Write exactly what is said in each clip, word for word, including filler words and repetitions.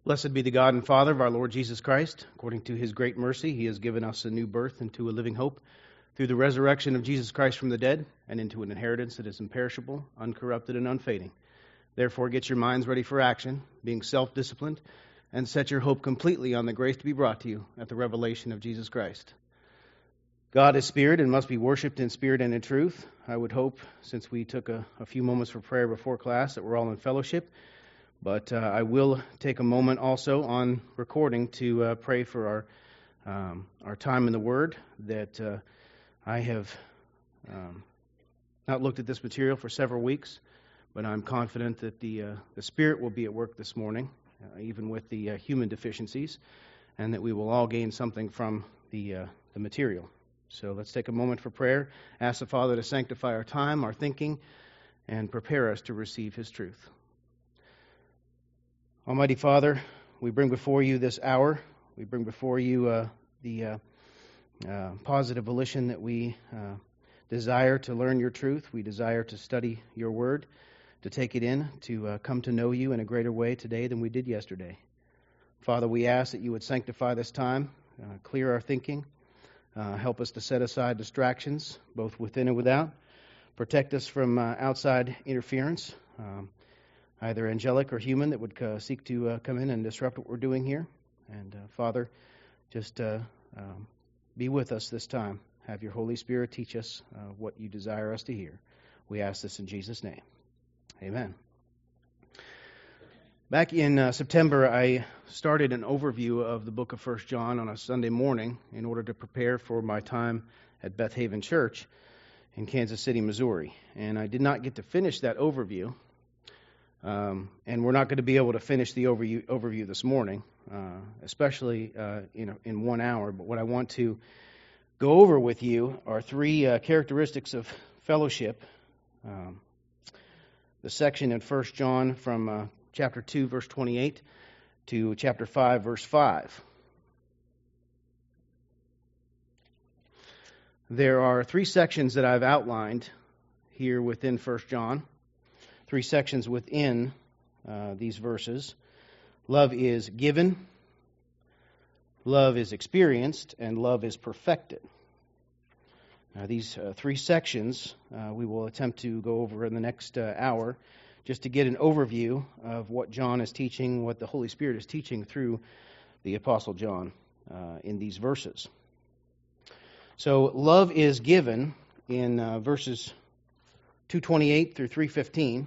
Blessed be the God and Father of our Lord Jesus Christ. According to his great mercy, he has given us a new birth into a living hope through the resurrection of Jesus Christ from the dead and into an inheritance that is imperishable, uncorrupted, and unfading. Therefore, get your minds ready for action, being self-disciplined, and set your hope completely on the grace to be brought to you at the revelation of Jesus Christ. God is spirit and must be worshipped in spirit and in truth. I would hope, since we took a, a few moments for prayer before class, that we're all in fellowship. But uh, I will take a moment also on recording to uh, pray for our um, our time in the Word, that uh, I have um, not looked at this material for several weeks, but I'm confident that the uh, the Spirit will be at work this morning, uh, even with the uh, human deficiencies, and that we will all gain something from the uh, the material. So let's take a moment for prayer. Ask the Father to sanctify our time, our thinking, and prepare us to receive His truth. Almighty Father, we bring before you this hour. We bring before you uh, the uh, uh, positive volition that we uh, desire to learn your truth. We desire to study your word, to take it in, to uh, come to know you in a greater way today than we did yesterday. Father, we ask that you would sanctify this time, uh, clear our thinking, uh, help us to set aside distractions, both within and without. Protect us from uh, outside interference. Um, either angelic or human, that would uh, seek to uh, come in and disrupt what we're doing here. And uh, Father, just uh, um, be with us this time. Have your Holy Spirit teach us uh, what you desire us to hear. We ask this in Jesus' name. Amen. Back in uh, September, I started an overview of the book of First John on a Sunday morning in order to prepare for my time at Beth Haven Church in Kansas City, Missouri. And I did not get to finish that overview. Um, and we're not going to be able to finish the overview, overview this morning, uh, especially uh, in, a, in one hour. But what I want to go over with you are three uh, characteristics of fellowship. Um, the section in First John from uh, chapter two, verse twenty-eight, to chapter five, verse five. There are three sections that I've outlined here within First John. Three sections within uh, these verses. Love is given, love is experienced, and love is perfected. Now, these uh, three sections uh, we will attempt to go over in the next uh, hour, just to get an overview of what John is teaching, what the Holy Spirit is teaching through the Apostle John uh, in these verses. So, love is given in uh, verses two twenty-eight through three fifteen.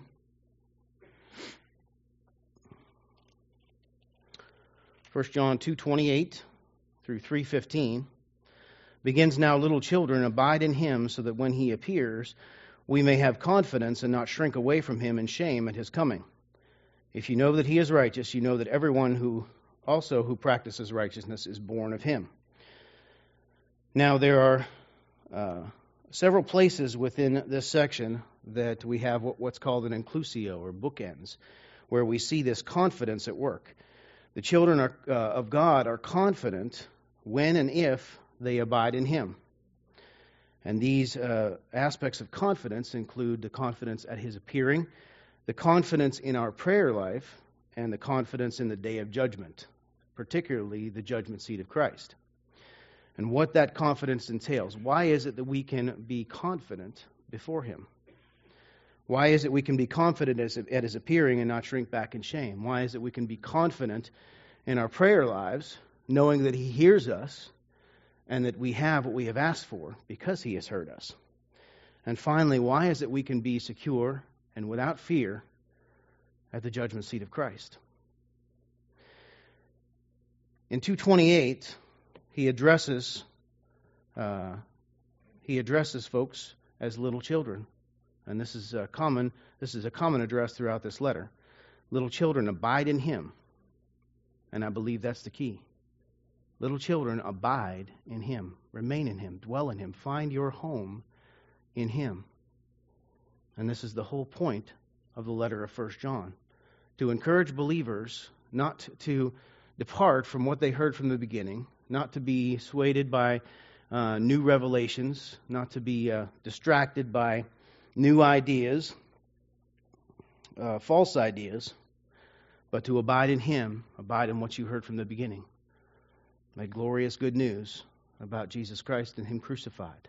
First John two twenty-eight through three fifteen begins, "Now, little children, abide in him, so that when he appears, we may have confidence and not shrink away from him in shame at his coming. If you know that he is righteous, you know that everyone who also who practices righteousness is born of him." Now, there are uh, several places within this section that we have what, what's called an inclusio, or bookends, where we see this confidence at work. The children are, uh, of God are confident when and if they abide in Him. And these uh, aspects of confidence include the confidence at His appearing, the confidence in our prayer life, and the confidence in the day of judgment, particularly the judgment seat of Christ. And what that confidence entails. Why is it that we can be confident before Him? Why is it we can be confident at His appearing and not shrink back in shame? Why is it we can be confident in our prayer lives, knowing that He hears us and that we have what we have asked for because He has heard us? And finally, why is it we can be secure and without fear at the judgment seat of Christ? In two twenty-eight, he addresses uh, he addresses folks as little children. And this is a common this is a common address throughout this letter. Little children, abide in Him. And I believe that's the key. Little children, abide in Him. Remain in Him. Dwell in Him. Find your home in Him. And this is the whole point of the letter of First John. To encourage believers not to depart from what they heard from the beginning, not to be swayed by uh, new revelations, not to be uh, distracted by new ideas, uh, false ideas, but to abide in Him, abide in what you heard from the beginning. That glorious good news about Jesus Christ and Him crucified.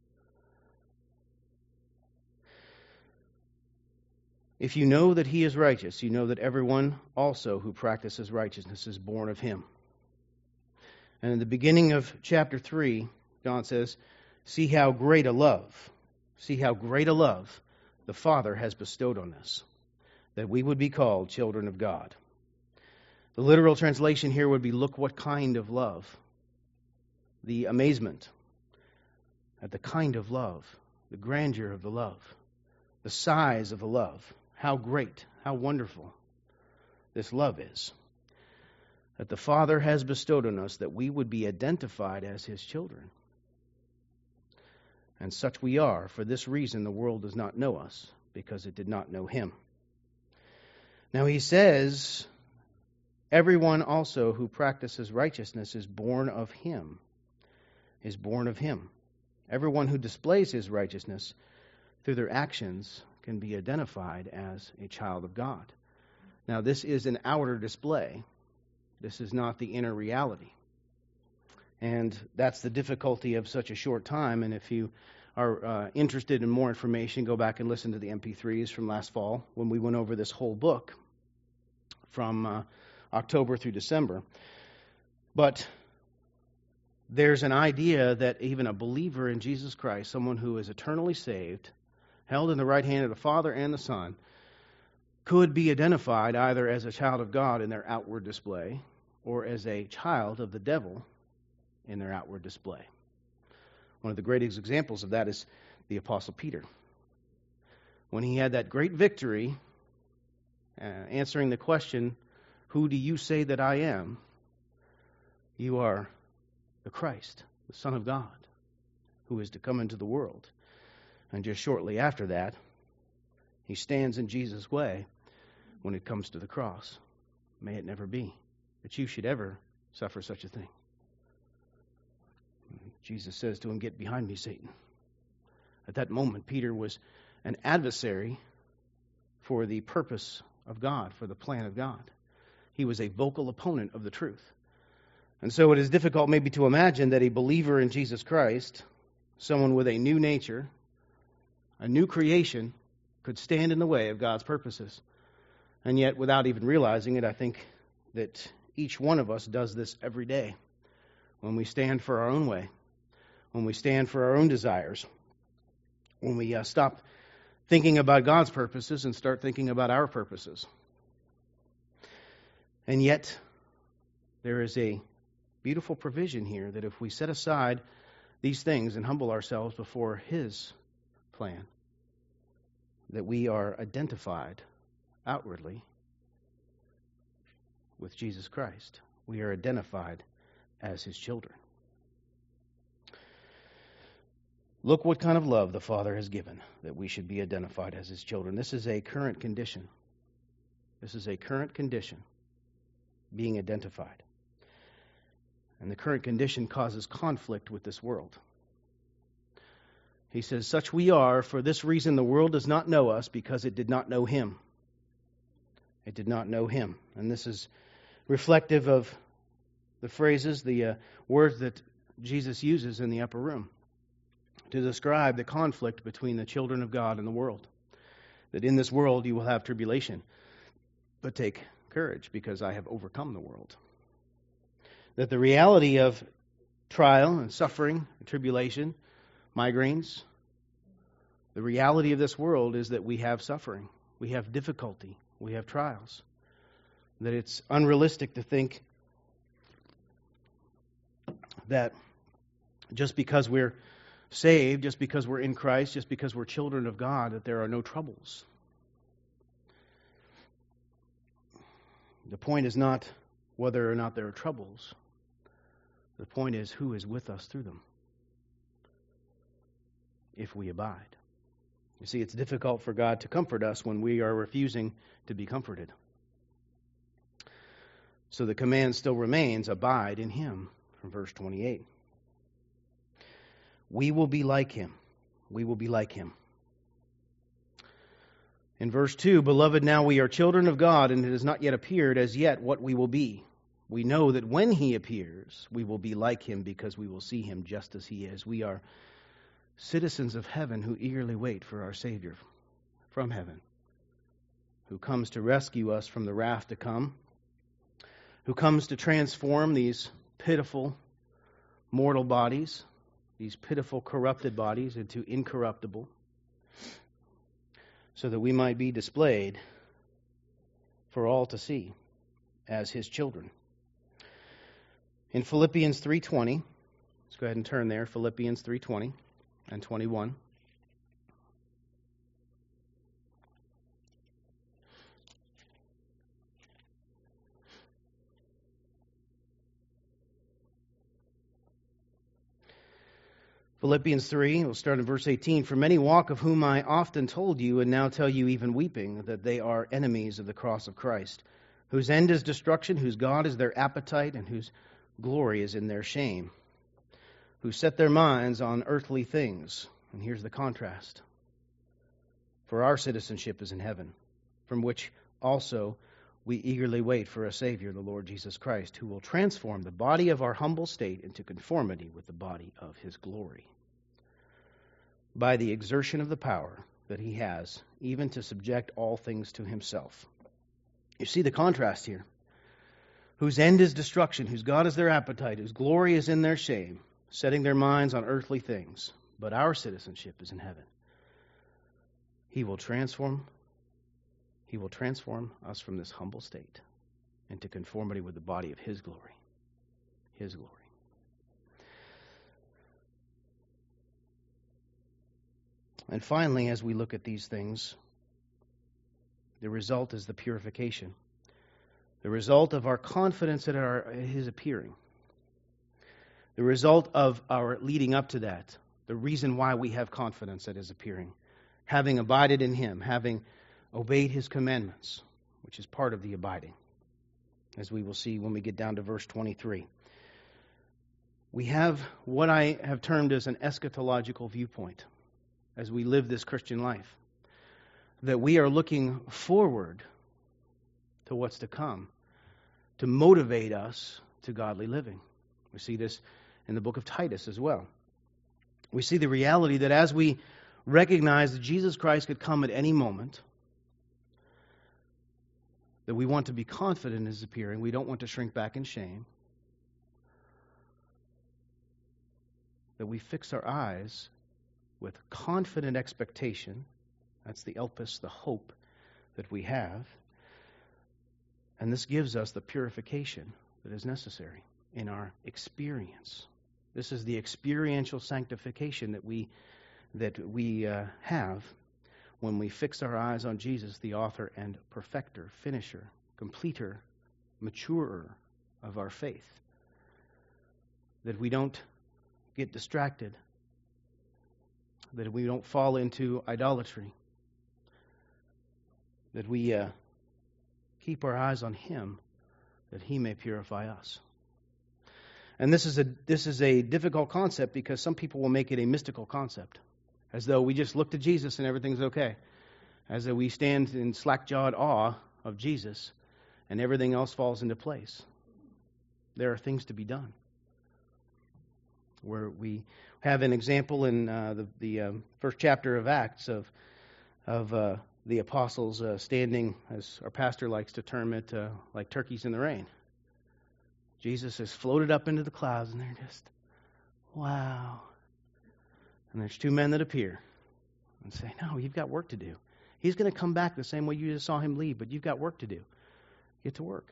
If you know that He is righteous, you know that everyone also who practices righteousness is born of Him. And in the beginning of chapter three, John says, see how great a love, see how great a love the Father has bestowed on us, that we would be called children of God. The literal translation here would be, look what kind of love. The amazement at the kind of love, the grandeur of the love, the size of the love. How great, how wonderful this love is. That the Father has bestowed on us that we would be identified as His children. And such we are. For this reason the world does not know us, because it did not know Him. Now He says, everyone also who practices righteousness is born of Him. Is born of Him. Everyone who displays his righteousness through their actions can be identified as a child of God. Now, this is an outer display. This is not the inner reality. And that's the difficulty of such a short time. And if you are uh, interested in more information, go back and listen to the M P threes from last fall when we went over this whole book from uh, October through December. But there's an idea that even a believer in Jesus Christ, someone who is eternally saved, held in the right hand of the Father and the Son, could be identified either as a child of God in their outward display or as a child of the devil in their outward display. One of the greatest examples of that is the Apostle Peter. When he had that great victory, uh, answering the question, who do you say that I am? You are the Christ, the Son of God, who is to come into the world. And just shortly after that, he stands in Jesus' way when it comes to the cross. May it never be that you should ever suffer such a thing. Jesus says to him, get behind me, Satan. At that moment, Peter was an adversary for the purpose of God, for the plan of God. He was a vocal opponent of the truth. And so it is difficult maybe to imagine that a believer in Jesus Christ, someone with a new nature, a new creation, could stand in the way of God's purposes. And yet, without even realizing it, I think that each one of us does this every day. When we stand for our own way, when we stand for our own desires, when we uh, stop thinking about God's purposes and start thinking about our purposes. And yet, there is a beautiful provision here that if we set aside these things and humble ourselves before His plan, that we are identified outwardly with Jesus Christ. We are identified as His children. Look what kind of love the Father has given, that we should be identified as His children. This is a current condition. This is a current condition, being identified. And the current condition causes conflict with this world. He says, such we are, for this reason the world does not know us, because it did not know Him. It did not know Him. And this is reflective of the phrases, the uh, words that Jesus uses in the upper room to describe the conflict between the children of God and the world. That in this world you will have tribulation, but take courage, because I have overcome the world. That the reality of trial and suffering, and tribulation, migraines, the reality of this world is that we have suffering, we have difficulty, we have trials. That it's unrealistic to think that just because we're saved, just because we're in Christ, just because we're children of God, that there are no troubles. The point is not whether or not there are troubles. The point is who is with us through them, if we abide. You see, it's difficult for God to comfort us when we are refusing to be comforted. So the command still remains, abide in Him, from verse twenty-eight. We will be like Him. We will be like Him. In verse two, Beloved, now we are children of God, and it has not yet appeared as yet what we will be. We know that when He appears, we will be like Him, because we will see Him just as He is. We are citizens of heaven who eagerly wait for our Savior from heaven, who comes to rescue us from the wrath to come, who comes to transform these pitiful mortal bodies, these pitiful corrupted bodies, into incorruptible, so that we might be displayed for all to see as His children. In Philippians three twenty, let's go ahead and turn there, Philippians three twenty and twenty-one. Philippians three, we'll start in verse eighteen. For many walk, of whom I often told you, and now tell you even weeping, that they are enemies of the cross of Christ, whose end is destruction, whose God is their appetite, and whose glory is in their shame, who set their minds on earthly things. And here's the contrast. For our citizenship is in heaven, from which also we eagerly wait for a Savior, the Lord Jesus Christ, who will transform the body of our humble state into conformity with the body of His glory, by the exertion of the power that He has, even to subject all things to Himself. You see the contrast here. Whose end is destruction, whose God is their appetite, whose glory is in their shame, setting their minds on earthly things. But our citizenship is in heaven. He will transform He will transform us from this humble state into conformity with the body of His glory. His glory. And finally, as we look at these things, the result is the purification. The result of our confidence at our, His appearing. The result of our leading up to that. The reason why we have confidence at His appearing. Having abided in Him, having obeyed His commandments, which is part of the abiding, as we will see when we get down to verse twenty-three. We have what I have termed as an eschatological viewpoint as we live this Christian life, that we are looking forward to what's to come, to motivate us to godly living. We see this in the book of Titus as well. We see the reality that as we recognize that Jesus Christ could come at any moment, that we want to be confident in His appearing. We don't want to shrink back in shame. That we fix our eyes with confident expectation. That's the elpis, the hope that we have. And this gives us the purification that is necessary in our experience. This is the experiential sanctification that we that we uh, have when we fix our eyes on Jesus, the author and perfecter, finisher, completer, maturer of our faith. That we don't get distracted. That we don't fall into idolatry. That we uh, keep our eyes on Him, that He may purify us. And this is a this is a difficult concept because some people will make it a mystical concept, as though we just look to Jesus and everything's okay, as though we stand in slack-jawed awe of Jesus and everything else falls into place. There are things to be done. Where we have an example in uh, the, the um, first chapter of Acts of of uh, the apostles uh, standing, as our pastor likes to term it, uh, like turkeys in the rain. Jesus has floated up into the clouds, and they're just, wow. And there's two men that appear and say, no, you've got work to do. He's going to come back the same way you just saw Him leave, but you've got work to do. Get to work.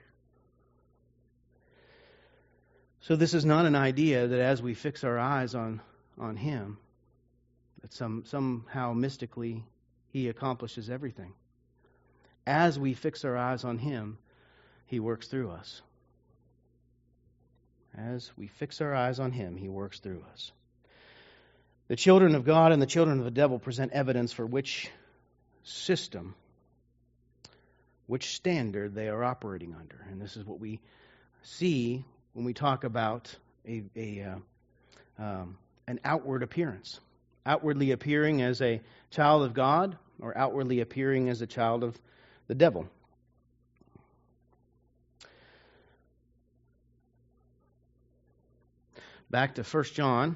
So this is not an idea that as we fix our eyes on, on Him, that some somehow mystically He accomplishes everything. As we fix our eyes on Him, He works through us. As we fix our eyes on Him, He works through us. The children of God and the children of the devil present evidence for which system, which standard they are operating under. And this is what we see when we talk about a, a uh, um, an outward appearance. Outwardly appearing as a child of God, or outwardly appearing as a child of the devil. Back to First John.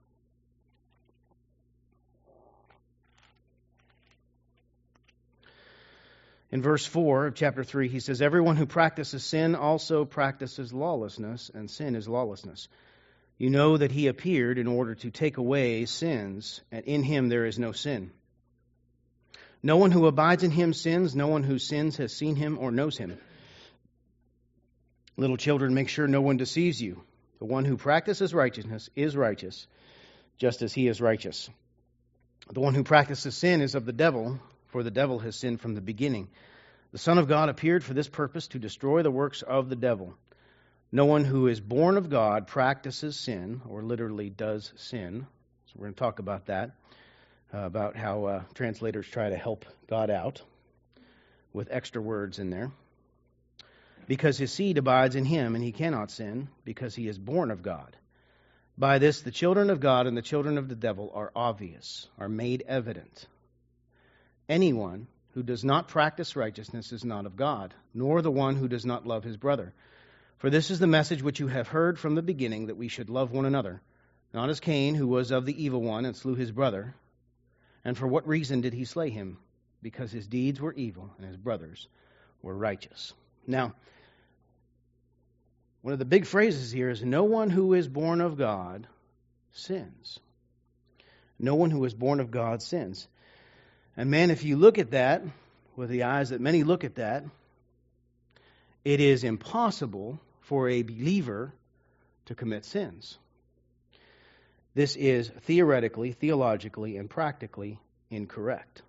In verse four of chapter three, he says, "Everyone who practices sin also practices lawlessness, and sin is lawlessness. You know that he appeared in order to take away sins, and in him there is no sin. No one who abides in him sins. No one who sins has seen him or knows him. Little children, make sure no one deceives you. The one who practices righteousness is righteous, just as he is righteous. The one who practices sin is of the devil, for the devil has sinned from the beginning. The Son of God appeared for this purpose, to destroy the works of the devil. No one who is born of God practices sin," or literally does sin. So we're going to talk about that, uh, about how uh, translators try to help God out with extra words in there. "Because his seed abides in him, and he cannot sin, because he is born of God. By this the children of God and the children of the devil are obvious, are made evident. Anyone who does not practice righteousness is not of God, nor the one who does not love his brother. For this is the message which you have heard from the beginning, that we should love one another, not as Cain, who was of the evil one and slew his brother. And for what reason did he slay him? Because his deeds were evil and his brothers were righteous." Now, one of the big phrases here is, no one who is born of God sins. No one who is born of God sins. And man, if you look at that with the eyes that many look at that, it is impossible for a believer to commit sins. This is theoretically, theologically, and practically incorrect.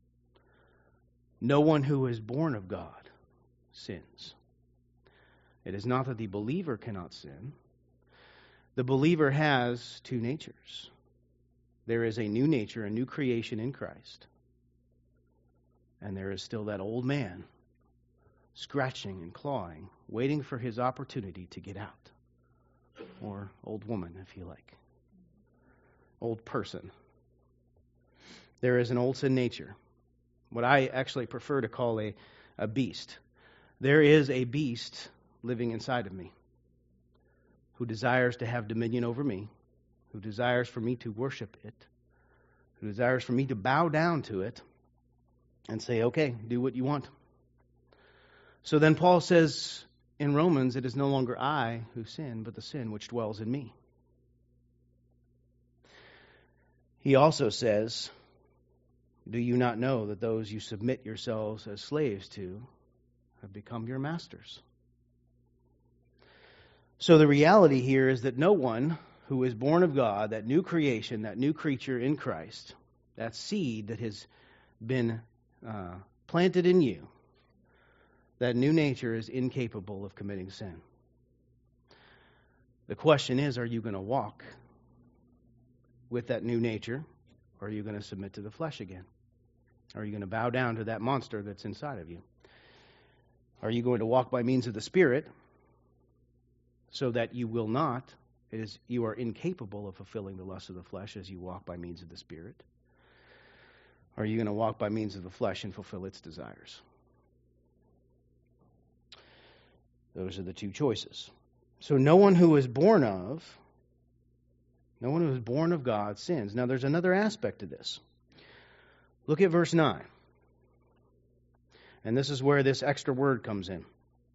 No one who is born of God sins. It is not that the believer cannot sin. The believer has two natures. There is a new nature, a new creation in Christ. And there is still that old man scratching and clawing, waiting for his opportunity to get out. Or old woman, if you like. Old person. There is an old sin nature. What I actually prefer to call a, a beast. There is a beast living inside of me who desires to have dominion over me, who desires for me to worship it, who desires for me to bow down to it and say, okay, do what you want. So then Paul says in Romans, it is no longer I who sin, but the sin which dwells in me. He also says, do you not know that those you submit yourselves as slaves to have become your masters? So the reality here is that no one who is born of God, that new creation, that new creature in Christ, that seed that has been uh, planted in you, that new nature is incapable of committing sin. The question is, are you going to walk with that new nature, or are you going to submit to the flesh again? Are you going to bow down to that monster that's inside of you? Are you going to walk by means of the Spirit so that you will not, it is, you are incapable of fulfilling the lust of the flesh as you walk by means of the Spirit? Or are you going to walk by means of the flesh and fulfill its desires? Those are the two choices. So no one who is born of, no one who is born of God sins. Now there's another aspect to this. Look at verse nine. And this is where this extra word comes in.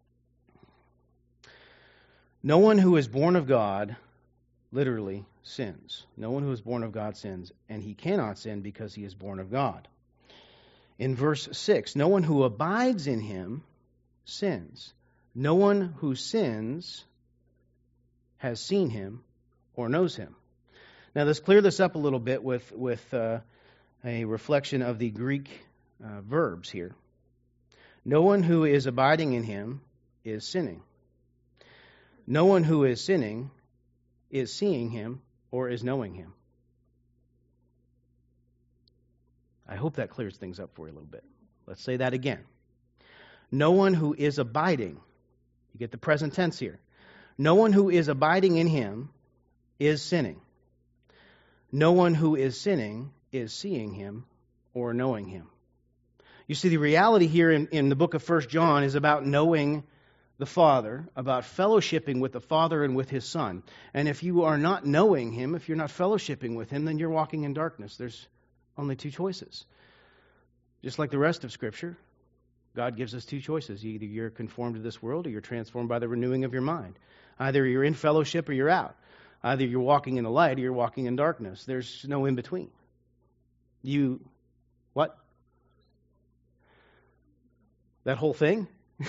No one who is born of God literally sins. No one who is born of God sins, and he cannot sin because he is born of God. In verse six, no one who abides in him sins. No one who sins has seen him or knows him. Now let's clear this up a little bit with, with uh, a reflection of the Greek uh, verbs here. No one who is abiding in him is sinning. No one who is sinning is seeing him or is knowing him. I hope that clears things up for you a little bit. Let's say that again. No one who is abiding, you get the present tense here. No one who is abiding in him is sinning. No one who is sinning is seeing him or knowing him. You see, the reality here in, in the book of First John is about knowing the Father, about fellowshipping with the Father and with His Son. And if you are not knowing Him, if you're not fellowshipping with Him, then you're walking in darkness. There's only two choices. Just like the rest of Scripture, God gives us two choices. Either you're conformed to this world or you're transformed by the renewing of your mind. Either you're in fellowship or you're out. Either you're walking in the light or you're walking in darkness. There's no in between. You, what? That whole thing?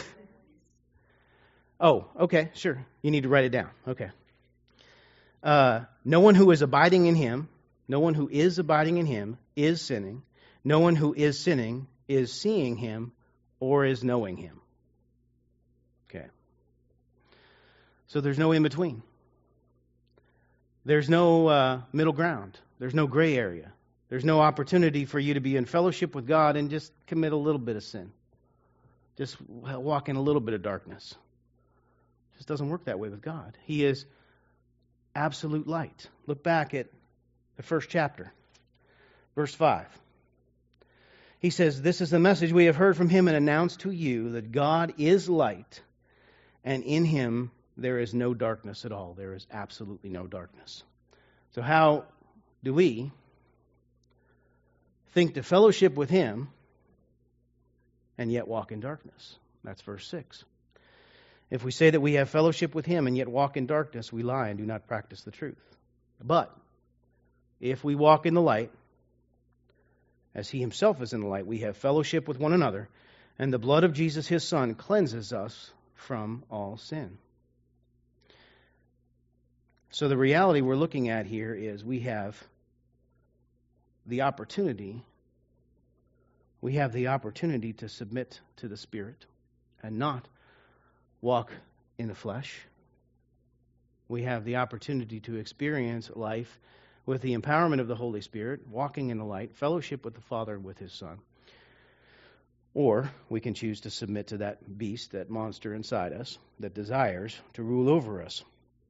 Oh, okay, sure. You need to write it down. Okay. Uh, no one who is abiding in Him, no one who is abiding in Him is sinning. No one who is sinning is seeing Him or is knowing Him. Okay. So there's no in between. There's no uh, middle ground. There's no gray area. There's no opportunity for you to be in fellowship with God and just commit a little bit of sin. Just walk in a little bit of darkness. It just doesn't work that way with God. He is absolute light. Look back at the first chapter, verse five. He says, "This is the message we have heard from Him and announced to you, that God is light, and in Him there is no darkness at all." There is absolutely no darkness. So how do we think to fellowship with Him and yet walk in darkness? That's verse six. If we say that we have fellowship with Him and yet walk in darkness, we lie and do not practice the truth. But if we walk in the light, as He Himself is in the light, we have fellowship with one another, and the blood of Jesus, His Son, cleanses us from all sin. So the reality we're looking at here is we have the opportunity, we have the opportunity to submit to the Spirit and not walk in the flesh. We have the opportunity to experience life with the empowerment of the Holy Spirit, walking in the light, fellowship with the Father and with His Son. Or we can choose to submit to that beast, that monster inside us, that desires to rule over us.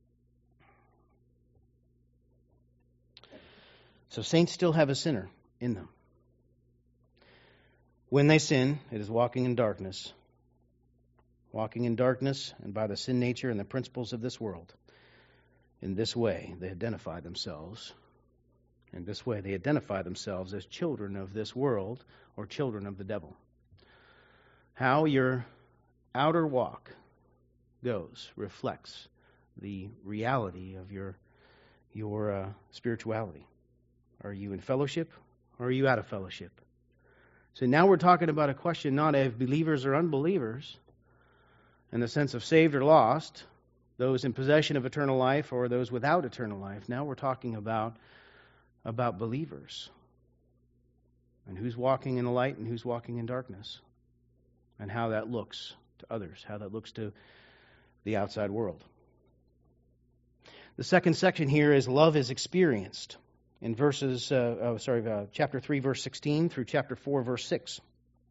So saints still have a sinner in them. When they sin, it is walking in darkness. Walking in darkness and by the sin nature and the principles of this world. In this way, they identify themselves. In this way, they identify themselves as children of this world or children of the devil. How your outer walk goes reflects the reality of your, your uh, spirituality. Are you in fellowship or are you out of fellowship? So now we're talking about a question not of believers or unbelievers in the sense of saved or lost, those in possession of eternal life or those without eternal life. Now we're talking about, about believers and who's walking in the light and who's walking in darkness and how that looks to others, how that looks to the outside world. The second section here is love is experienced. In verses, uh, oh, sorry, uh, chapter three, verse sixteen through chapter four, verse six.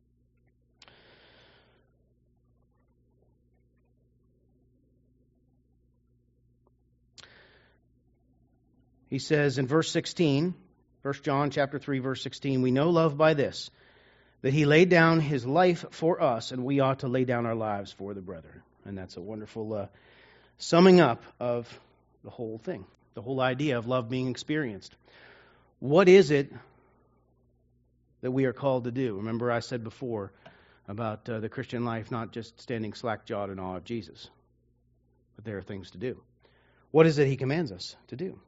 He says in verse sixteen, First John chapter three, verse sixteen, "We know love by this, that He laid down His life for us, and we ought to lay down our lives for the brethren." And that's a wonderful uh, summing up of the whole thing, the whole idea of love being experienced. What is it that we are called to do? Remember I said before about uh, the Christian life not just standing slack-jawed in awe of Jesus, but there are things to do. What is it He commands us to do?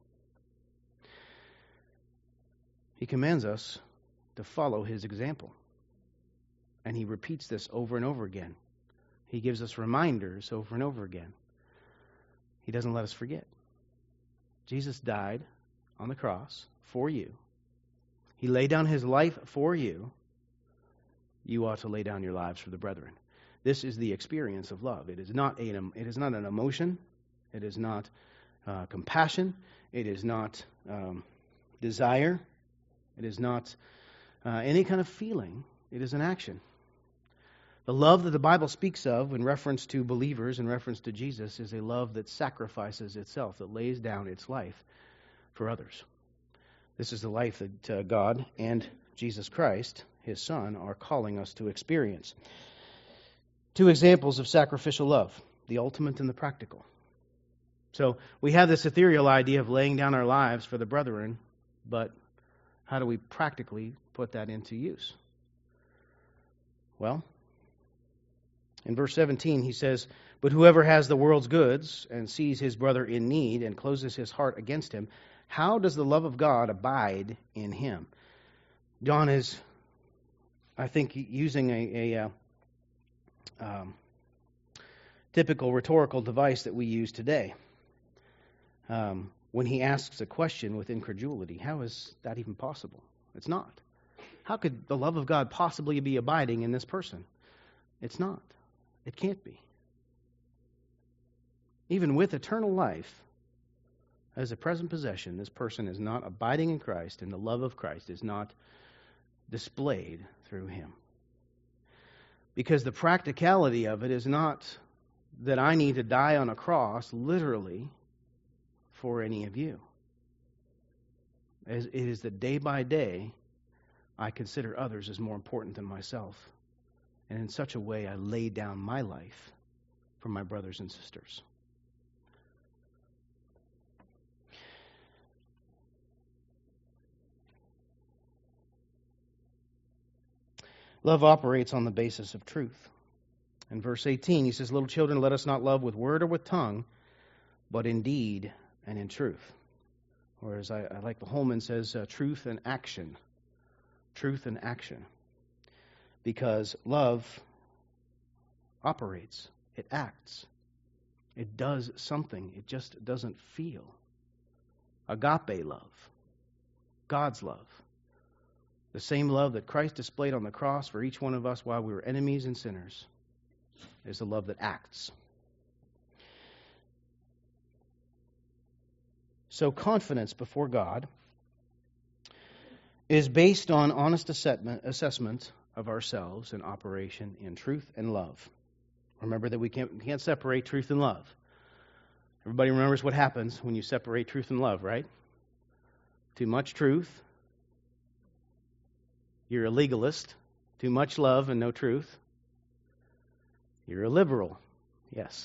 He commands us to follow His example. And He repeats this over and over again. He gives us reminders over and over again. He doesn't let us forget. Jesus died on the cross for you. He laid down His life for you. You ought to lay down your lives for the brethren. This is the experience of love. It is not a, it is not an emotion. It is not uh, compassion. It is not um, desire. It is not uh, any kind of feeling. It is an action. The love that the Bible speaks of in reference to believers, in reference to Jesus, is a love that sacrifices itself, that lays down its life for others. This is the life that uh, God and Jesus Christ His Son, are calling us to experience. Two examples of sacrificial love, the ultimate and the practical. So we have this ethereal idea of laying down our lives for the brethren, but how do we practically put that into use? Well, in verse seventeen, he says, "But whoever has the world's goods and sees his brother in need and closes his heart against him, how does the love of God abide in him?" John is, I think, using a, a uh, um, typical rhetorical device that we use today. Um, when he asks a question with incredulity, how is that even possible? It's not. How could the love of God possibly be abiding in this person? It's not. It can't be. Even with eternal life as a present possession, this person is not abiding in Christ, and the love of Christ is not displayed through him. Because the practicality of it is not that I need to die on a cross, literally, for any of you. As it is that day by day, I consider others as more important than myself. And in such a way, I lay down my life for my brothers and sisters. Love operates on the basis of truth. In verse eighteen, he says, "Little children, let us not love with word or with tongue, but in deed and in truth." Whereas I, I like the Holman says, uh, truth and action. Truth and action. Because love operates. It acts. It does something. It just doesn't feel. Agape love. God's love. The same love that Christ displayed on the cross for each one of us while we were enemies and sinners is the love that acts. So confidence before God is based on honest assessment of ourselves in operation in truth and love. Remember that we can't, we can't separate truth and love. Everybody remembers what happens when you separate truth and love, right? Too much truth, you're a legalist. Too much love and no truth, you're a liberal. Yes.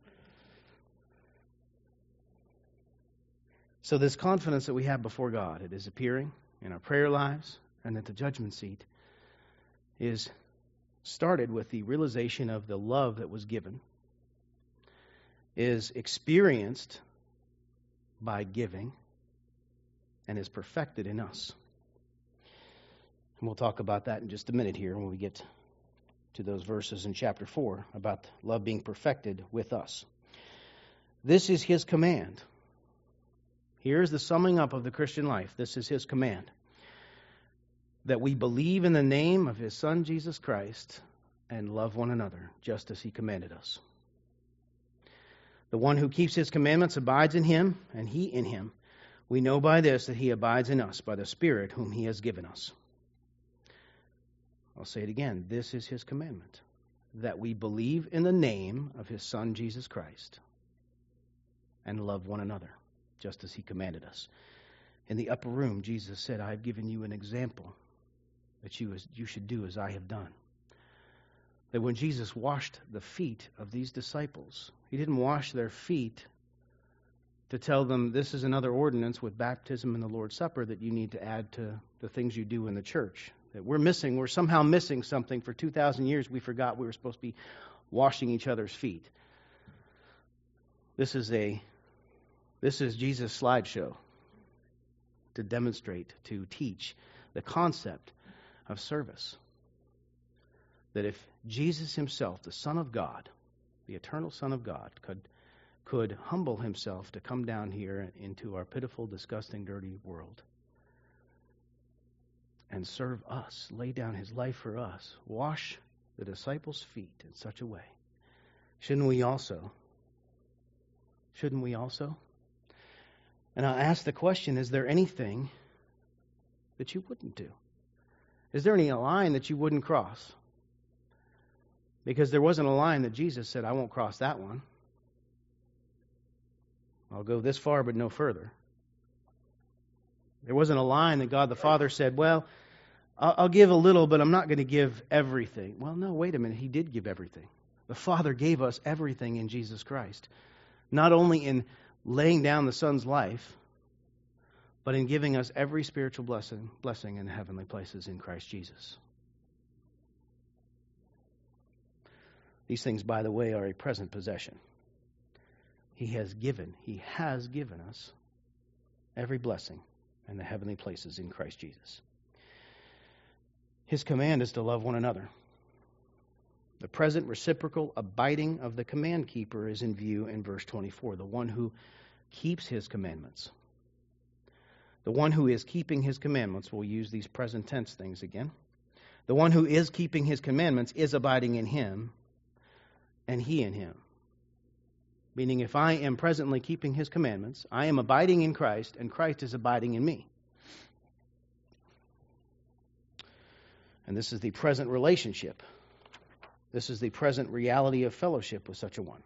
So this confidence that we have before God, it is appearing in our prayer lives and at the judgment seat, is started with the realization of the love that was given, is experienced by giving, and is perfected in us. And we'll talk about that in just a minute here when we get to those verses in chapter four about love being perfected with us. This is His command. Here's the summing up of the Christian life. This is His command. That we believe in the name of His Son, Jesus Christ, and love one another, just as He commanded us. The one who keeps His commandments abides in Him, and He in him. We know by this that He abides in us, by the Spirit whom He has given us. I'll say it again. This is His commandment. That we believe in the name of His Son, Jesus Christ, and love one another, just as He commanded us. In the upper room, Jesus said, I have given you an example that you, as, you should do as I have done. That when Jesus washed the feet of these disciples, He didn't wash their feet to tell them this is another ordinance with baptism and the Lord's Supper that you need to add to the things you do in the church. That we're missing, we're somehow missing something. For two thousand years we forgot we were supposed to be washing each other's feet. This is a This is Jesus' slideshow to demonstrate, to teach the concept of service. That if Jesus Himself, the Son of God, the eternal Son of God, could, could humble Himself to come down here into our pitiful, disgusting, dirty world and serve us, lay down His life for us, wash the disciples' feet in such a way, shouldn't we also? Shouldn't we also? And I'll ask the question, is there anything that you wouldn't do? Is there any line that you wouldn't cross? Because there wasn't a line that Jesus said, I won't cross that one. I'll go this far but no further. There wasn't a line that God the Father said, well, I'll, I'll give a little, but I'm not going to give everything. Well, no, wait a minute. He did give everything. The Father gave us everything in Jesus Christ. Not only in laying down the Son's life, but in giving us every spiritual blessing, blessing in heavenly places in Christ Jesus. These things, by the way, are a present possession. He has given, He has given us every blessing in the heavenly places in Christ Jesus. His command is to love one another. The present reciprocal abiding of the command keeper is in view in verse twenty-four, the one who keeps His commandments. The one who is keeping His commandments, we'll use these present tense things again. The one who is keeping His commandments is abiding in Him, and He in him. Meaning, if I am presently keeping His commandments, I am abiding in Christ, and Christ is abiding in me. And this is the present relationship. This is the present reality of fellowship with such a one.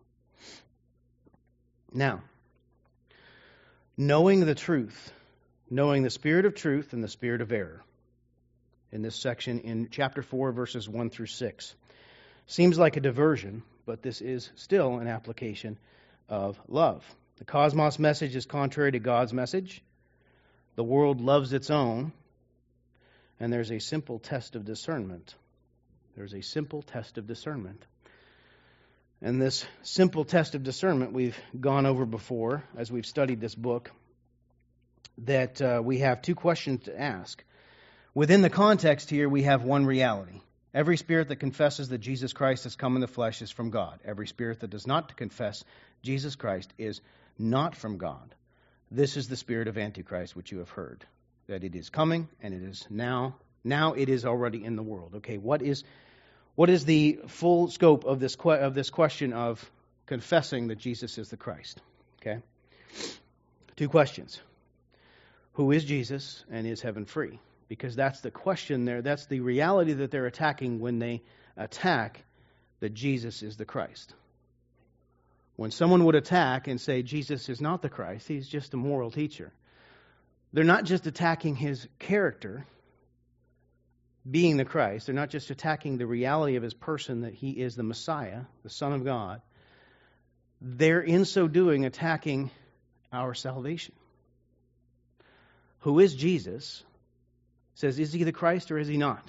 Now, knowing the truth, knowing the spirit of truth and the spirit of error, in this section in chapter four, verses one through six, seems like a diversion, but this is still an application of love. The cosmos message is contrary to God's message. The world loves its own. And there's a simple test of discernment. There's a simple test of discernment. And this simple test of discernment we've gone over before as we've studied this book, that uh, we have two questions to ask. Within the context here, we have one reality. Every spirit that confesses that Jesus Christ has come in the flesh is from God. Every spirit that does not confess Jesus Christ is not from God. This is the spirit of Antichrist, which you have heard, that it is coming and it is now. Now it is already in the world. Okay, what is what is the full scope of this que- of this question of confessing that Jesus is the Christ? Okay, two questions: who is Jesus, and is heaven free? Because that's the question there. That's the reality that they're attacking when they attack that Jesus is the Christ. When someone would attack and say Jesus is not the Christ, He's just a moral teacher, they're not just attacking His character, being the Christ. They're not just attacking the reality of His person, that He is the Messiah, the Son of God. They're in so doing attacking our salvation. Who is Jesus? Says, is He the Christ or is He not?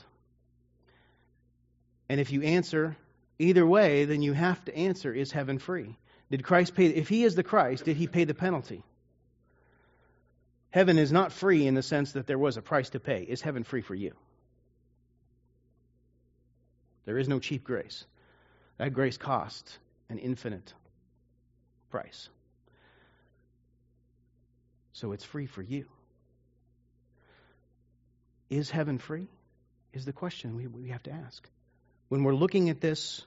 And if you answer either way, then you have to answer, is heaven free? Did Christ pay? If He is the Christ, did He pay the penalty? Heaven is not free in the sense that there was a price to pay. Is heaven free for you? There is no cheap grace. That grace costs an infinite price. So it's free for you. Is heaven free? Is the question we, we have to ask. When we're looking at this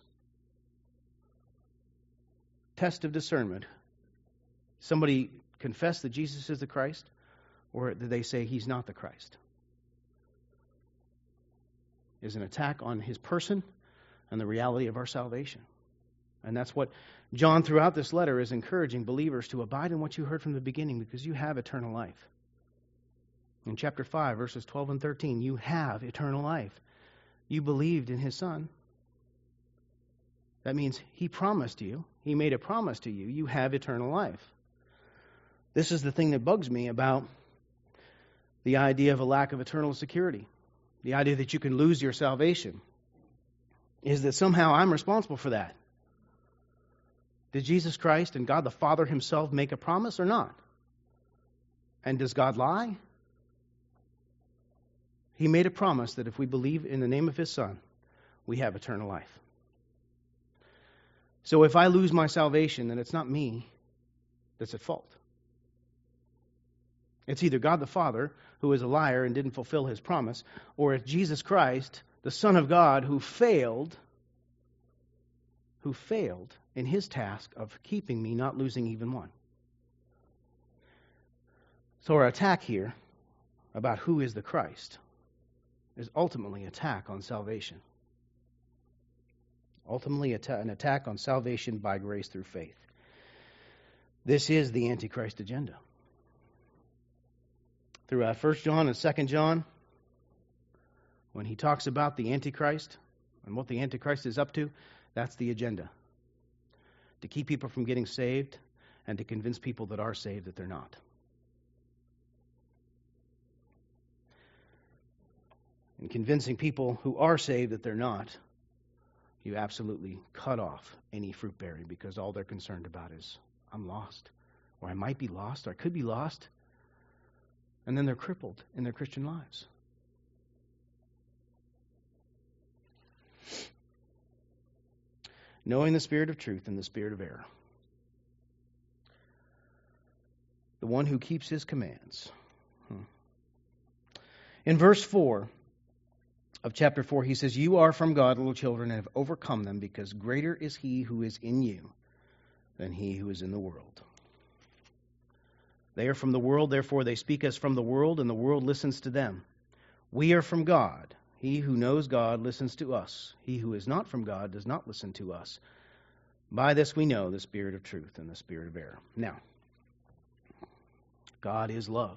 test of discernment, somebody confess that Jesus is the Christ, or did they say He's not the Christ? Is an attack on His person and the reality of our salvation. And that's what John throughout this letter is encouraging believers to abide in what you heard from the beginning, because you have eternal life. In chapter five, verses twelve and thirteen, you have eternal life. You believed in His Son. That means He promised you, He made a promise to you, you have eternal life. This is the thing that bugs me about the idea of a lack of eternal security. The idea that you can lose your salvation is that somehow I'm responsible for that. Did Jesus Christ and God the Father Himself make a promise or not? And does God lie? He made a promise that if we believe in the name of His Son, we have eternal life. So if I lose my salvation, then it's not me that's at fault. It's either God the Father, who is a liar and didn't fulfill His promise, or it's Jesus Christ, the Son of God, who failed, who failed in His task of keeping me, not losing even one. So our attack here about who is the Christ is ultimately an attack on salvation. Ultimately an attack on salvation by grace through faith. This is the Antichrist agenda. Throughout First John and Second John, When he talks about the Antichrist and what the Antichrist is up to, that's the agenda. To keep people from getting saved and to convince people that are saved that they're not. And convincing people who are saved that they're not, you absolutely cut off any fruit bearing because all they're concerned about is, I'm lost, or I might be lost, or I could be lost. And then they're crippled in their Christian lives. Knowing the spirit of truth and the spirit of error. The one who keeps his commands. Hmm. In verse four of chapter four, he says, You are from God, little children, and have overcome them, because greater is he who is in you than he who is in the world. They are from the world, therefore they speak as from the world, and the world listens to them. We are from God. He who knows God listens to us. He who is not from God does not listen to us. By this we know the spirit of truth and the spirit of error. Now, God is love.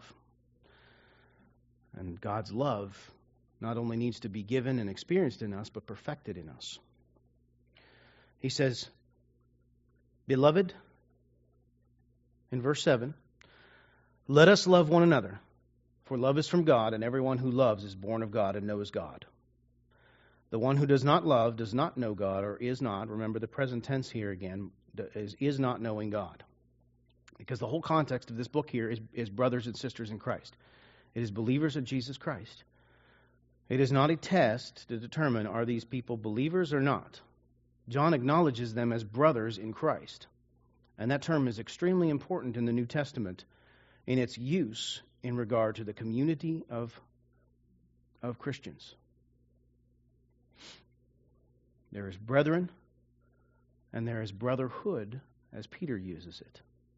And God's love not only needs to be given and experienced in us, but perfected in us. He says, Beloved, in verse seven, let us love one another, for love is from God, and everyone who loves is born of God and knows God. The one who does not love does not know God, or is not, remember the present tense here again, is, is not knowing God. Because the whole context of this book here is, is brothers and sisters in Christ. It is believers in Jesus Christ. It is not a test to determine are these people believers or not. John acknowledges them as brothers in Christ. And that term is extremely important in the New Testament in its use in regard to the community of, of Christians. There is brethren, and there is brotherhood, as Peter uses it.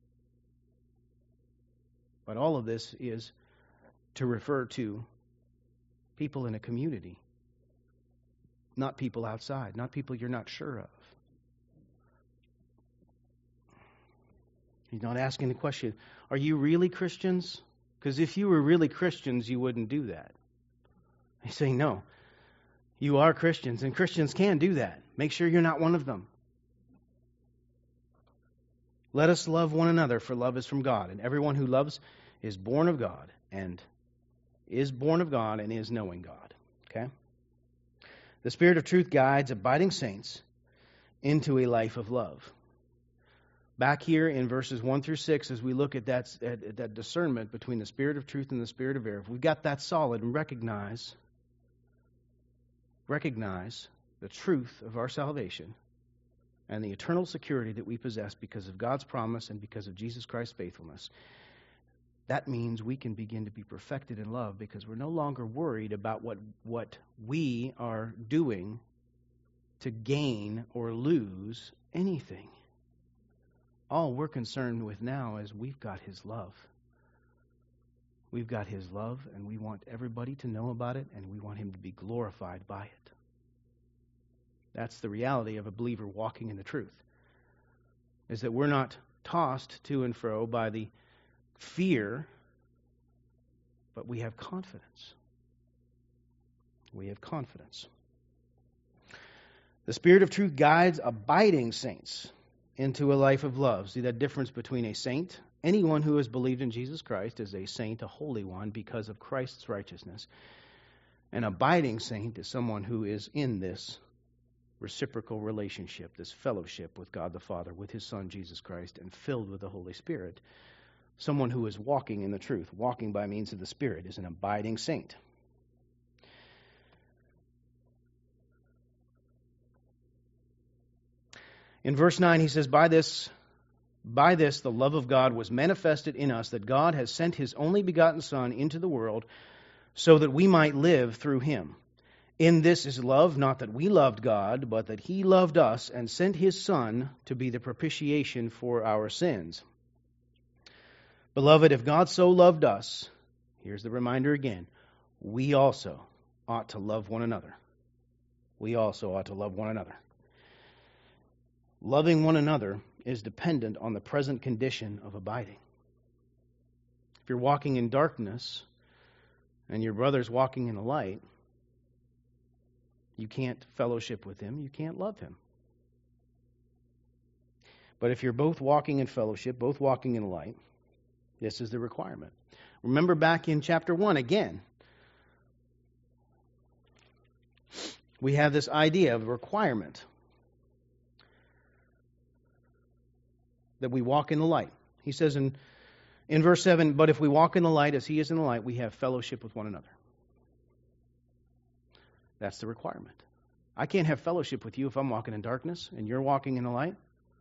But all of this is to refer to people in a community, not people outside, not people you're not sure of. He's not asking the question, are you really Christians? Because if you were really Christians, you wouldn't do that. He's saying, no, you are Christians, and Christians can do that. Make sure you're not one of them. Let us love one another, for love is from God, and everyone who loves is born of God, and is born of God, and is knowing God. Okay? The Spirit of truth guides abiding saints into a life of love. Back here in verses one through six, as we look at that, at that discernment between the Spirit of truth and the Spirit of error, if we've got that solid and recognize, recognize the truth of our salvation and the eternal security that we possess because of God's promise and because of Jesus Christ's faithfulness, that means we can begin to be perfected in love because we're no longer worried about what, what we are doing to gain or lose anything. All we're concerned with now is we've got His love. We've got His love, and we want everybody to know about it, and we want Him to be glorified by it. That's the reality of a believer walking in the truth, is that we're not tossed to and fro by the fear, but we have confidence. We have confidence. The Spirit of truth guides abiding saints into a life of love. See that difference between a saint? Anyone who has believed in Jesus Christ is a saint, a holy one, because of Christ's righteousness. An abiding saint is someone who is in this reciprocal relationship, this fellowship with God the Father, with His Son Jesus Christ, and filled with the Holy Spirit. Someone who is walking in the truth, walking by means of the Spirit, is an abiding saint. In verse nine, he says, By this, by this the love of God was manifested in us, that God has sent His only begotten Son into the world so that we might live through Him. In this is love, not that we loved God, but that He loved us and sent His Son to be the propitiation for our sins. Beloved, if God so loved us, here's the reminder again, we also ought to love one another. We also ought to love one another. Loving one another is dependent on the present condition of abiding. If you're walking in darkness and your brother's walking in the light, You can't fellowship with him. You can't love him. But if you're both walking in fellowship, both walking in light, this is the requirement. Remember back in chapter one again, we have this idea of requirement that we walk in the light. He says in, in verse seven, but if we walk in the light as he is in the light, we have fellowship with one another. That's the requirement. I can't have fellowship with you if I'm walking in darkness and you're walking in the light.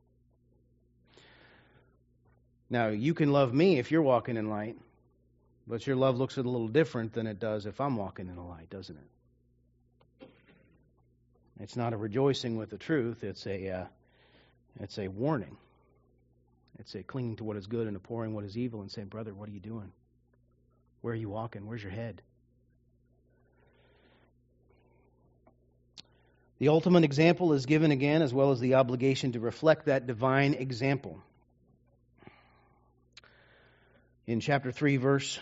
Now, you can love me if you're walking in light, but your love looks a little different than it does if I'm walking in the light, doesn't it? It's not a rejoicing with the truth. It's a, uh, it's a warning. It's a clinging to what is good and abhorring what is evil and saying, brother, what are you doing? Where are you walking? Where's your head? The ultimate example is given again, as well as the obligation to reflect that divine example. In chapter three, verse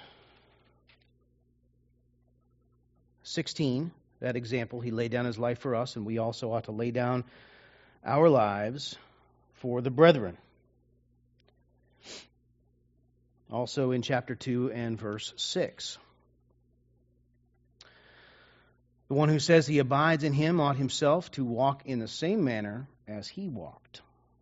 sixteen, that example, he laid down his life for us, and we also ought to lay down our lives for the brethren. Also in chapter two and verse six. The one who says he abides in him ought himself to walk in the same manner as he walked.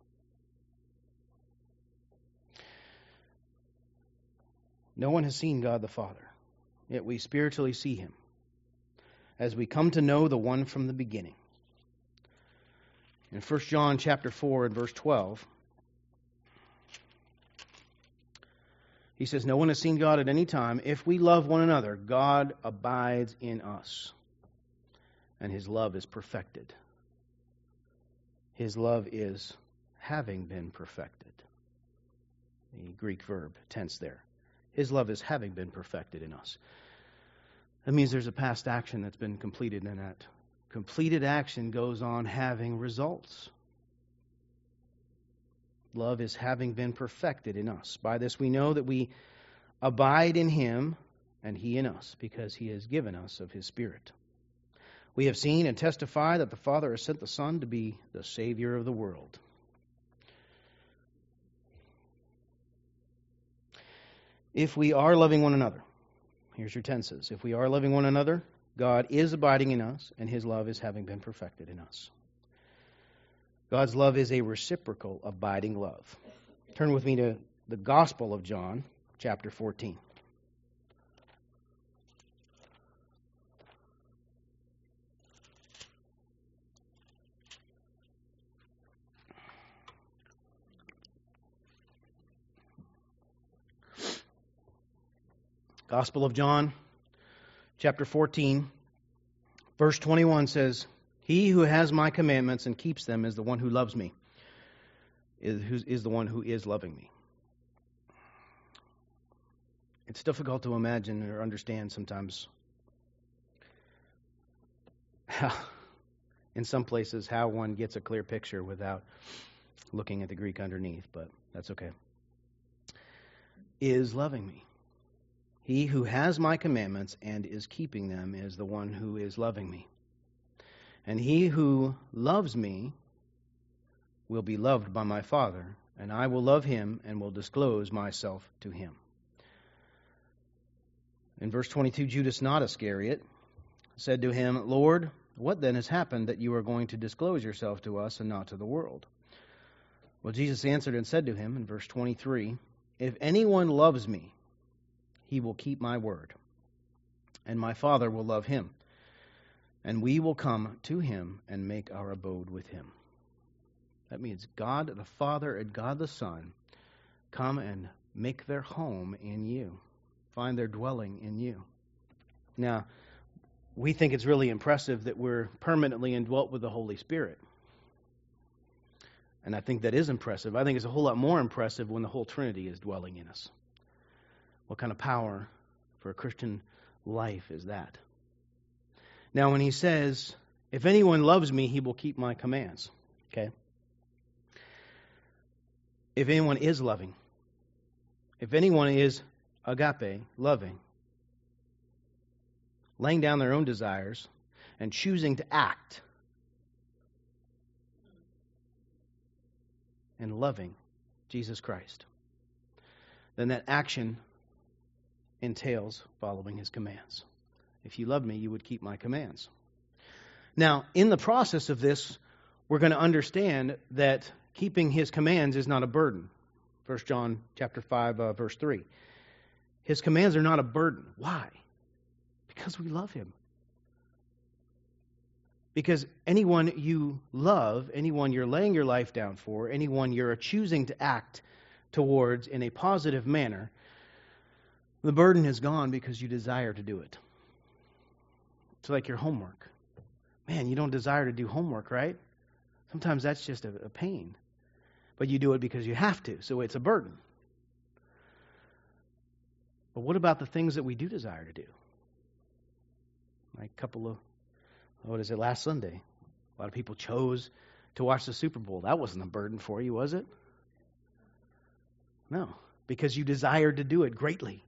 No one has seen God the Father, yet we spiritually see him as we come to know the one from the beginning. In First John chapter four and verse twelve, he says, no one has seen God at any time. If we love one another, God abides in us, and his love is perfected. His love is having been perfected. The Greek verb tense there. His love is having been perfected in us. That means there's a past action that's been completed, and that completed action goes on having results. Love is having been perfected in us. By this we know that we abide in him and he in us, because he has given us of his Spirit. We have seen and testify that the Father has sent the Son to be the Savior of the world. If we are loving one another, here's your tenses. If we are loving one another, God is abiding in us, and his love is having been perfected in us. God's love is a reciprocal, abiding love. Turn with me to the Gospel of John, chapter fourteen. Gospel of John, chapter fourteen, verse twenty-one says, he who has my commandments and keeps them is the one who loves me, is, is the one who is loving me. It's difficult to imagine or understand sometimes how, in some places, how one gets a clear picture without looking at the Greek underneath, but that's okay. Is loving me. He who has my commandments and is keeping them is the one who is loving me. And he who loves me will be loved by my Father, and I will love him and will disclose myself to him. In verse twenty-two, Judas not Iscariot said to him, Lord, what then has happened that you are going to disclose yourself to us and not to the world? Well, Jesus answered and said to him in verse twenty-three, if anyone loves me, he will keep my word, and my Father will love him, and we will come to him and make our abode with him. That means God the Father and God the Son come and make their home in you, find their dwelling in you. Now, we think it's really impressive that we're permanently indwelt with the Holy Spirit. And I think that is impressive. I think it's a whole lot more impressive when the whole Trinity is dwelling in us. What kind of power for a Christian life is that? Now, when he says, if anyone loves me, he will keep my commands. Okay? If anyone is loving, if anyone is agape, loving, laying down their own desires, and choosing to act and loving Jesus Christ, then that action entails following his commands. If you love me, you would keep my commands. Now, in the process of this, we're going to understand that keeping his commands is not a burden. First John chapter five, uh, verse three. His commands are not a burden. Why? Because we love him. Because anyone you love, anyone you're laying your life down for, anyone you're choosing to act towards in a positive manner, the burden is gone because you desire to do it. It's like your homework. Man, you don't desire to do homework, right? Sometimes that's just a, a pain. But you do it because you have to, so it's a burden. But what about the things that we do desire to do? Like a couple of, what is it, last Sunday? A lot of people chose to watch the Super Bowl. That wasn't a burden for you, was it? No, because you desired to do it greatly.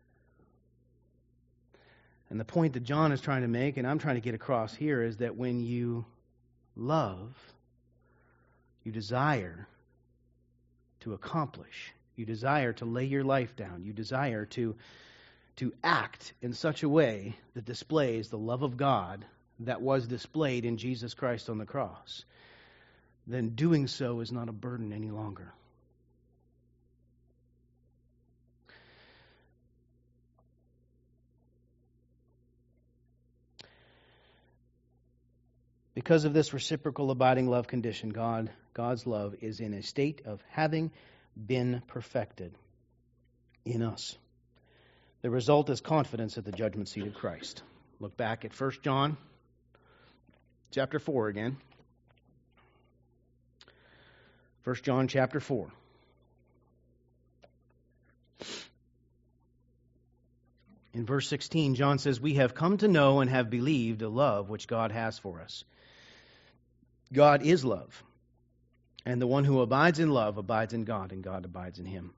And the point that John is trying to make, and I'm trying to get across here, is that when you love, you desire to accomplish. You desire to lay your life down. You desire to, to act in such a way that displays the love of God that was displayed in Jesus Christ on the cross. Then doing so is not a burden any longer. Because of this reciprocal abiding love condition, God, God's love is in a state of having been perfected in us. The result is confidence at the judgment seat of Christ. Look back at First John chapter four again. First John chapter four. In verse sixteen, John says, "We have come to know and have believed the love which God has for us. God is love, and the one who abides in love abides in God, and God abides in him.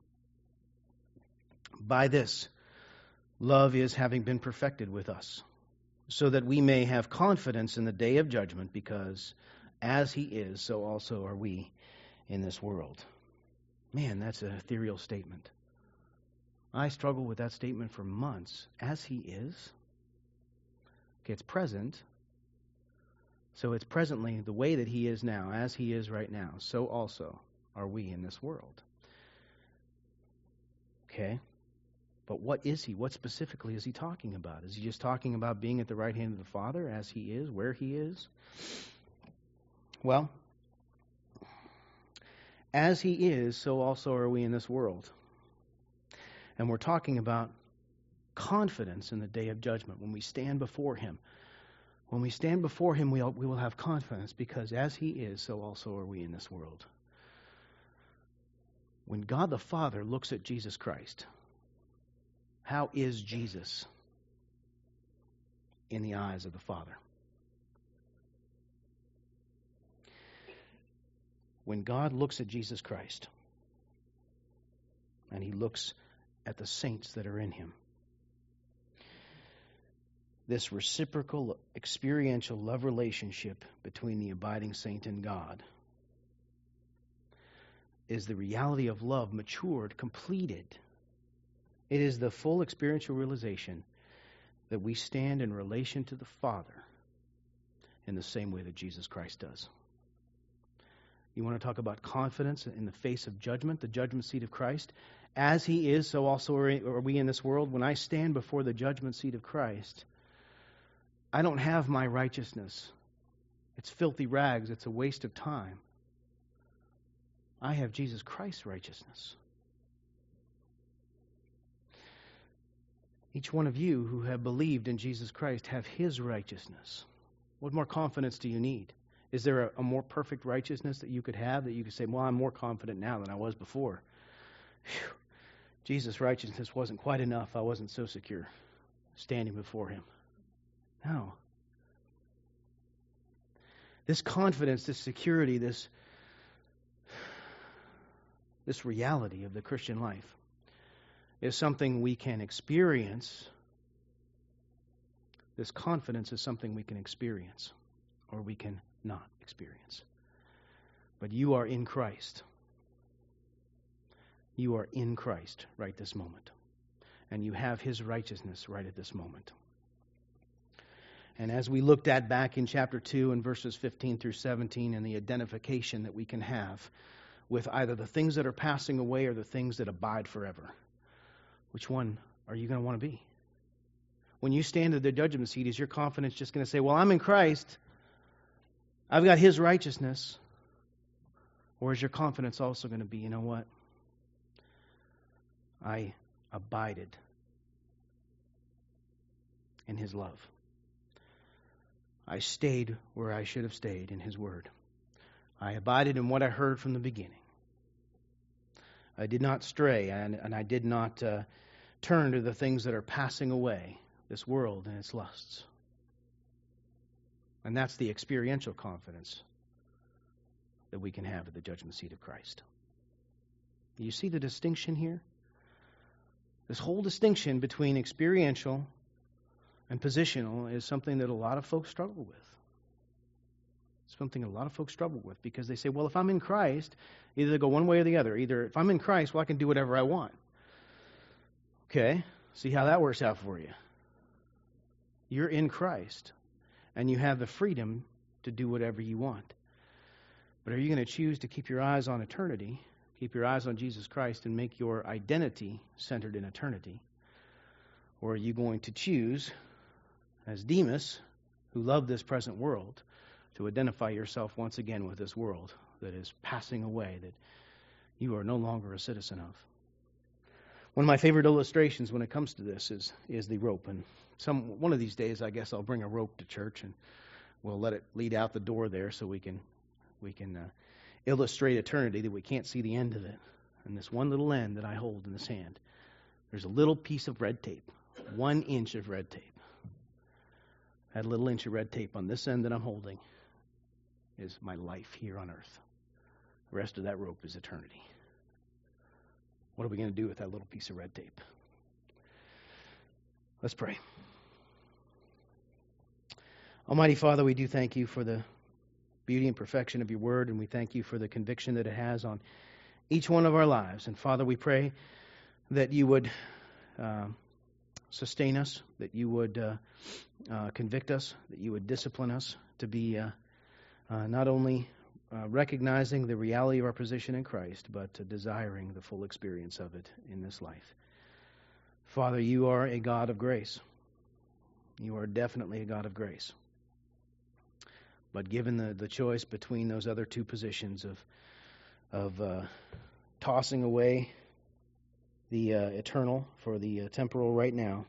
By this, love is having been perfected with us, so that we may have confidence in the day of judgment, because as he is, so also are we in this world." Man, that's an ethereal statement. I struggled with that statement for months. As he is. Okay, it's present. So it's presently the way that he is now, as he is right now. So also are we in this world. Okay. But what is he? What specifically is he talking about? Is he just talking about being at the right hand of the Father as he is, where he is? Well, as he is, so also are we in this world. And we're talking about confidence in the day of judgment when we stand before him. When we stand before him, we'll, we will have confidence, because as he is, so also are we in this world. When God the Father looks at Jesus Christ, how is Jesus in the eyes of the Father? When God looks at Jesus Christ, and he looks at the saints that are in him, this reciprocal, experiential love relationship between the abiding saint and God is the reality of love matured, completed. It is the full experiential realization that we stand in relation to the Father in the same way that Jesus Christ does. You want to talk about confidence in the face of judgment, the judgment seat of Christ? As he is, so also are we in this world. When I stand before the judgment seat of Christ, I don't have my righteousness. It's filthy rags. It's a waste of time. I have Jesus Christ's righteousness. Each one of you who have believed in Jesus Christ have his righteousness. What more confidence do you need? Is there a, a more perfect righteousness that you could have, that you could say, well, I'm more confident now than I was before? Whew. Jesus' righteousness wasn't quite enough. I wasn't so secure standing before him. No. This confidence, this security, this, this reality of the Christian life is something we can experience This confidence is something we can experience or we can not experience. But you are in Christ. You are in Christ right this moment. And you have His righteousness right at this moment. And as we looked at back in chapter two and verses fifteen through seventeen, and the identification that we can have with either the things that are passing away or the things that abide forever, which one are you going to want to be? When you stand at the judgment seat, is your confidence just going to say, well, I'm in Christ, I've got His righteousness? Or is your confidence also going to be, you know what? I abided in His love. I stayed where I should have stayed in His word. I abided in what I heard from the beginning. I did not stray, and, and I did not uh, turn to the things that are passing away, this world and its lusts. And that's the experiential confidence that we can have at the judgment seat of Christ. You see the distinction here? This whole distinction between experiential and positional is something that a lot of folks struggle with. It's something a lot of folks struggle with because they say, well, if I'm in Christ, either they go one way or the other. Either if I'm in Christ, well, I can do whatever I want. Okay, see how that works out for you. You're in Christ, and you have the freedom to do whatever you want. But are you going to choose to keep your eyes on eternity, keep your eyes on Jesus Christ, and make your identity centered in eternity? Or are you going to choose, as Demas, who loved this present world, to identify yourself once again with this world that is passing away, that you are no longer a citizen of? One of my favorite illustrations when it comes to this is is the rope. And some one of these days, I guess I'll bring a rope to church and we'll let it lead out the door there so we can we can uh, illustrate eternity, that we can't see the end of it. And this one little end that I hold in this hand, there's a little piece of red tape, one inch of red tape. That little inch of red tape on this end that I'm holding is my life here on earth. The rest of that rope is eternity. What are we going to do with that little piece of red tape? Let's pray. Almighty Father, we do thank you for the beauty and perfection of your word, and we thank you for the conviction that it has on each one of our lives. And Father, we pray that you would uh, sustain us, that you would uh, uh, convict us, that you would discipline us to be uh, uh, not only Uh, recognizing the reality of our position in Christ, but uh, desiring the full experience of it in this life. Father, you are a God of grace. You are definitely a God of grace. But given the, the choice between those other two positions of of uh, tossing away the uh, eternal for the uh, temporal right now,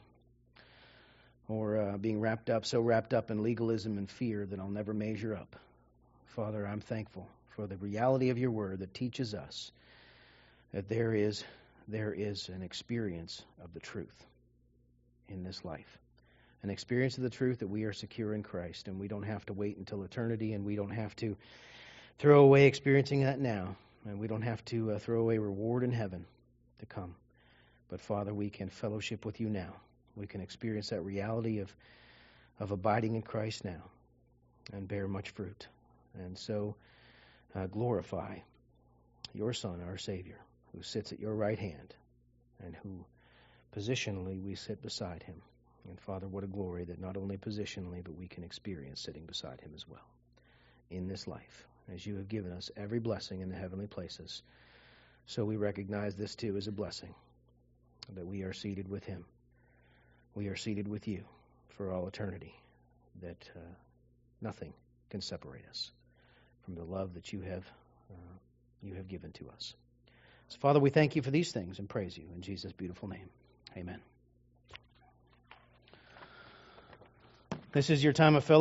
or uh, being wrapped up, so wrapped up in legalism and fear that I'll never measure up, Father, I'm thankful for the reality of your word that teaches us that there is there is an experience of the truth in this life. An experience of the truth that we are secure in Christ, and we don't have to wait until eternity, and we don't have to throw away experiencing that now, and we don't have to uh, throw away reward in heaven to come. But Father, we can fellowship with you now. We can experience that reality of of abiding in Christ now and bear much fruit. And so uh, glorify your Son, our Savior, who sits at your right hand and who positionally we sit beside him. And Father, what a glory that not only positionally, but we can experience sitting beside him as well in this life, as you have given us every blessing in the heavenly places. So we recognize this too as a blessing, that we are seated with him. We are seated with you for all eternity, that uh, nothing can separate us from the love that you have uh, you have given to us. So, Father, we thank you for these things and praise you in Jesus' beautiful name. Amen. This is your time of fellowship.